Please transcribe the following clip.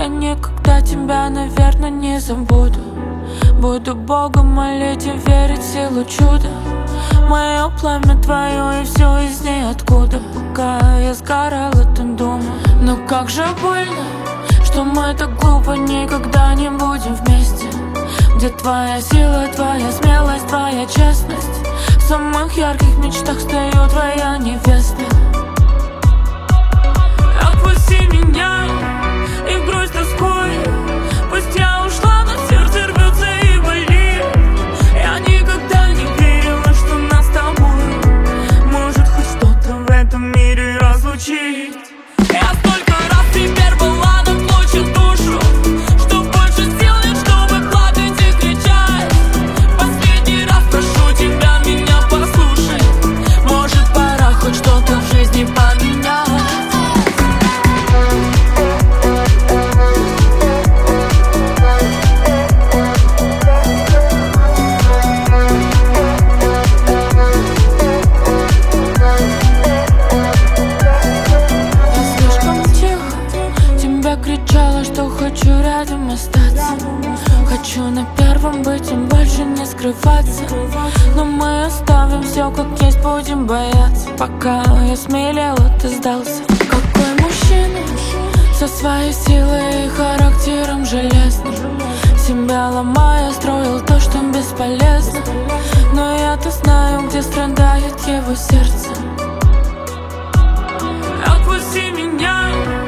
Я никогда тебя, наверное, не забуду. Буду Бога молить и верить в силу чуда. Мое пламя твое и все из ниоткуда. Пока я сгорал, это думал. Но как же больно, что мы так глупо никогда не будем вместе. Где твоя сила, твоя смелость, твоя честность? В самых ярких мечтах стою твоя невеста. Отпусти меня и брось тоской. Пусть я ушла, но сердце рвется и болит. Я никогда не верила, что нас с тобой может хоть что-то в этом мире разлучить. Я столько раз теперь была наклочен душу, что больше сил нет, чтобы плакать и кричать. Последний раз прошу тебя, меня послушай. Может, пора хоть что-то в жизни поменять. Кричала, что хочу рядом остаться. Хочу на первом быть и больше не скрываться. Но мы оставим все как есть, будем бояться. Пока я смелела, ты сдался. Какой мужчина со своей силой и характером железным, себя ломая, строил то, что бесполезно. Но я-то знаю, где страдает его сердце. Отпусти меня